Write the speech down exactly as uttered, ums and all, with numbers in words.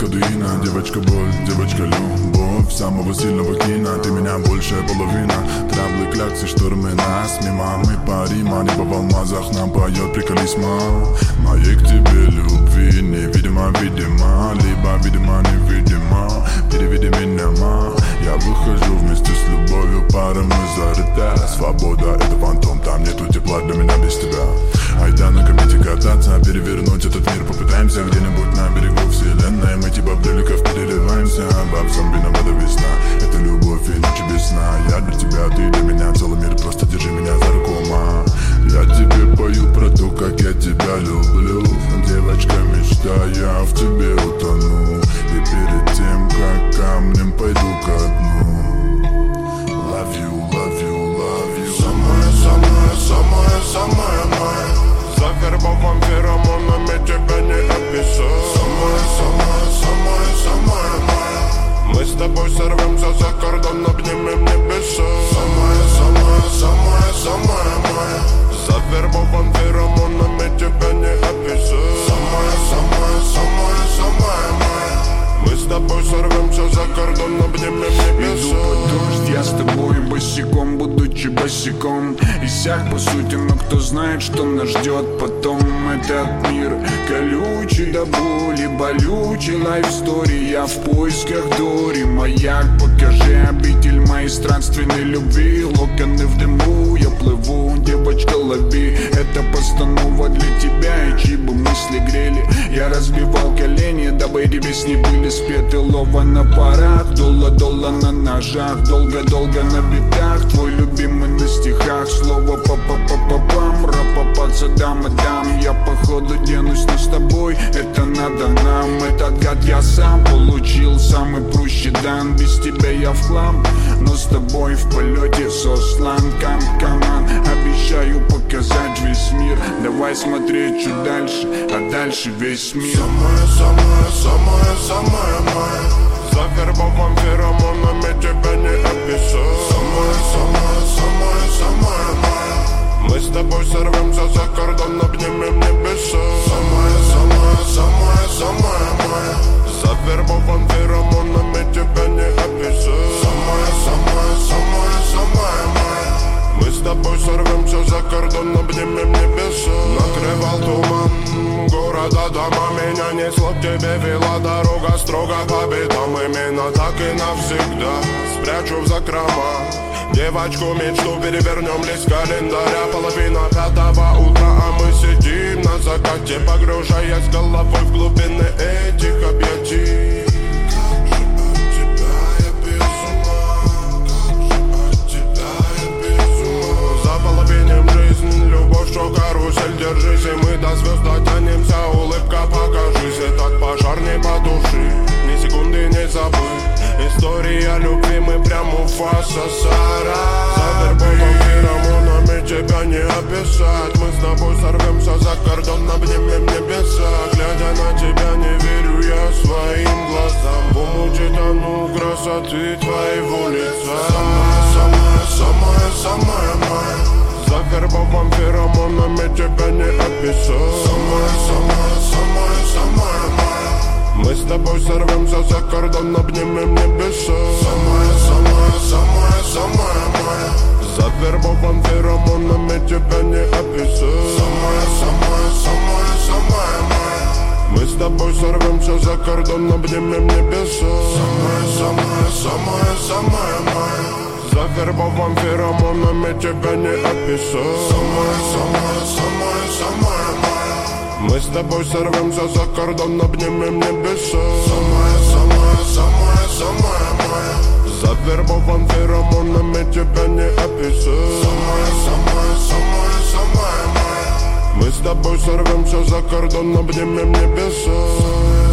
кадуина. Девочка боль, девочка любовь самого сильного кино. Ты меня большая половина. Траблы, кляксы, штормы нас мимо. Мы парима, небо в алмазах нам поет приколисма. Моей к тебе любви невидимо, видимо. Либо видимо, невидимо. Переведи меня, ма. Я выхожу вместе с любовью, пара мы зарыта. Свобода — это фантом, там нету тепла для меня без тебя. Айда на комете кататься, перевернуть этот мир попытаемся. Где-нибудь на берегу вселенной мы типа бреликов переливаемся. Бабсам виновата весна, это любовь и ночи без сна. Я для тебя, ты для меня, целый мир, просто держи меня за руку, ма. Я тебе пою про то, как я тебя люблю. Девочка мечта, я в тебе утону. И перед тем, как камнем пойду ко дну. Love you, love you, love you. Самая, самая, самая, самая моя. Завербован феромонами, тебя не описать. Самая, самая, самая, самая моя. Мы с тобой сорвемся за кордон, обнимем небеса. Самая, самая, самая, самая моя. Завербован феромонами, тебя не описать. Самая, самая, самая, самая моя. Мы с тобой сорвемся за кордон, обнимем небеса. Иду под дождь, я с тобой босиком, будучи босиком. Иссяк по сути, но кто знает, что нас ждет потом. Этот мир колючий до боли, болючий лайфстори. Я в поисках Дори, маяк, покажи обитель моей странственной любви. Локоны в дыму, я плыву, девочка, лови. Это постанова для тебя, и чьи бы мысли грели. Я разбивал колени, дабы эти песни были спеты. Лова на парах, долла-долла на ножах. Долго-долго на битах, твой любимый на стихах. Слово па-па-па-па-пам, ра-па-па, дам-дам. Я походу денусь, но с тобой это надо нам. Этот гад я сам получил, самый прущий дан. Без тебя я в хлам, но с тобой в полете сослан. Кам-каман, обещаю показать весь мир. Давай смотреть чуть дальше, а дальше весь мир. Самая, самая, самая, самая моя. Завербован феромонами, тебя не описать. Самая, самая, самая, самая моя. Мы с тобой сорвемся за кордон, обнимем небеса. Самая, самая, самая, самая моя. Завербован феромонами, тебя не описать. Самая, самая, самая, самая моя. Мы с тобой сорвемся за кордон, обнимем небеса. Накрывал туман города, дома. Меня несло к тебе, вела дорога строго по битам. Именно так и навсегда спрячу в закрома. Девочку мечту перевернем лист календаря. Половина пятого утра, а мы сидим на закате, погружаясь головой в глубины этих объятий. Карусель, держись, и мы до звезд дотянемся. Улыбка, покажись, и так пожар не потуши. Ни секунды не забыть. История любви, мы прям у фаса Сара. Завербован феромонами, тебя не описать. Мы с тобой сорвемся за кордон, обнимем небеса. Глядя на тебя, не верю я своим глазам. В омуте тону красоты твоего лица. Самая, самая, самая, самая моя. Завербован феромонами, тебя не описать. Самая, самая, самая, самая моя. Мы с тобой сорвемся за кордон, обнимем небеса. Самая, самая, самая, самая моя. Завербован феромонами, тебя не описать. Самая, самая, самая, самая моя. Мы с тобой сорвемся за кордон, обнимем небеса. Самая, самая, самая, самая моя. Завербован феромонами, тебя не описать. Самая, самая, самая, самая моя. Мы с тобой сорвемся за кордон, обнимем небеса. Самая, самая, самая, самая моя. Завербован феромонами, тебя не описать. Самая, самая, самая, самая моя. Мы с тобой сорвемся за кордон, обнимем небеса.